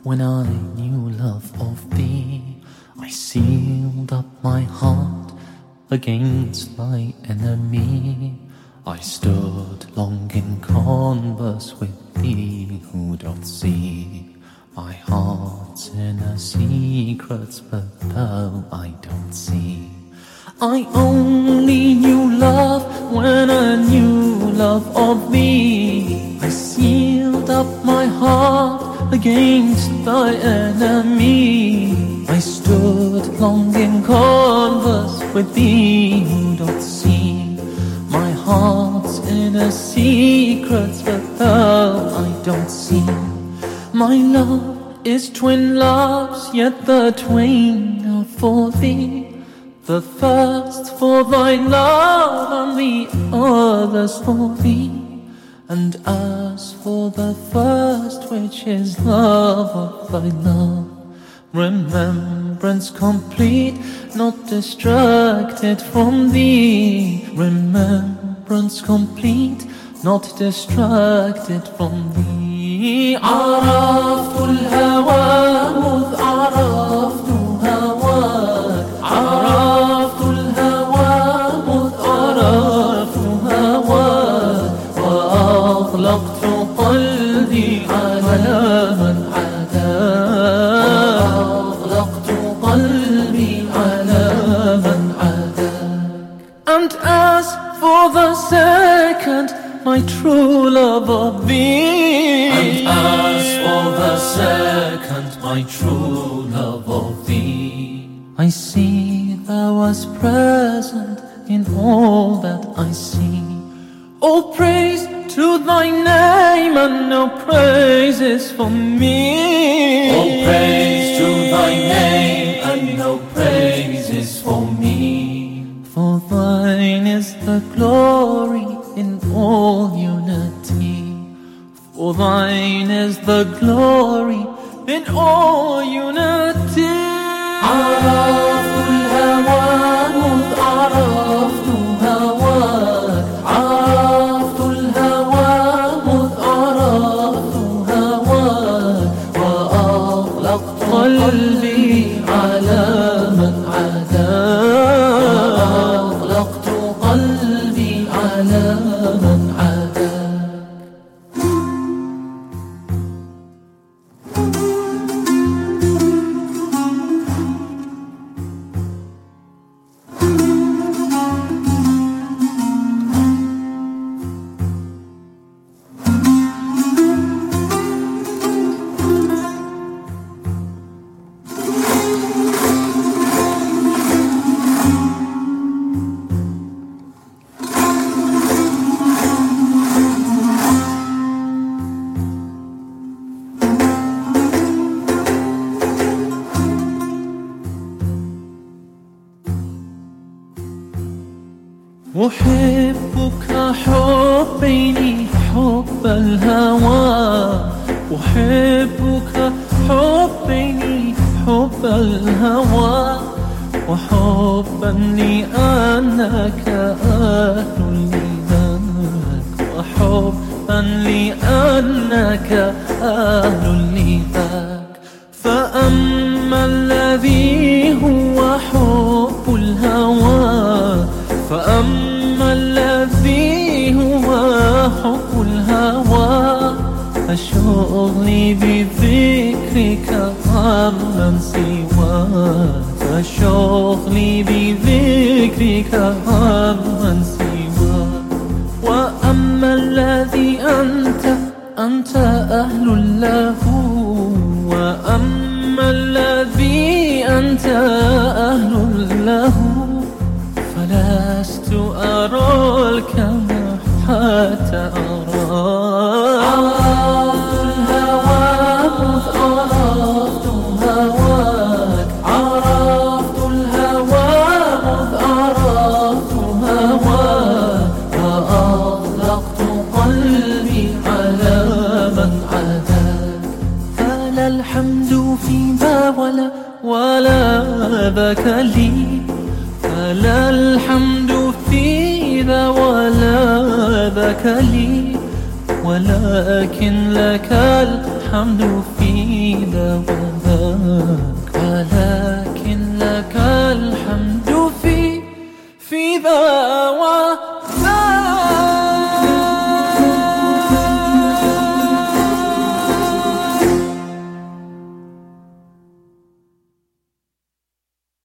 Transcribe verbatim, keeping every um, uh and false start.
When I knew love of thee, I sealed up my heart against my enemy. I stood long in converse with thee, who doth see my heart's inner secrets, but thou I don't see. I only knew love when I knew love of thee. I sealed up my heart against thy enemy. I stood long in converse with thee, who doth see my heart's inner secrets, but thou I don't see. My love is twin loves, yet the twain are for thee. The first for thy love, and the others for thee. And as for the first, which is love of thy love, remembrance complete, not distracted from thee. Remembrance complete, not distracted from thee. عرفت الهوى مذ عرفت هواك. عرفت الهوى مذ عرفت هواك. وأغلقت قلبي على من عداك. وأغلقت قلبي على من عداك. And as for the second, my true love of thee. And as for the second, my true love of thee, I see thou was present in all that I see. All praise to thy name, and no praise is for me. All praise to thy name, and no praise is for me. For thine is the glory in all unity. For thine is the glory in all unity. عرفت الهوى مذ عرفت هواك. عرفت الهوى مذ عرفت هواك. وأغلقت قلبي على من عداك. وأغلقت قلبي على من عداك. أحبك حبيني حب الهوى. أحبك حبيني حب الهوى. وحبا لأنك أهل لذاك. وحبا لأنك أهل لذاك. فأما الذي هو حب الهوى، فأما الذي هو حب الهوى، فشغلي بذكرك عمن سواك. فشغلي بذكرك عمن سواك. وأما الذي أنت أنت أهل له. وأما الذي أنت أهل له، فلست أراك حتى أراك. عرفت الهوى مذ عرفت هواك. عرفت الهوى مذ عرفت هواك. وأغلقت قلبي على من عداك. فلا الحمد في ذا ولا ولا ذاك لي. فلا الحمد في ذا ولا ذاك لي. ولكن لك الحمد في ذا هواك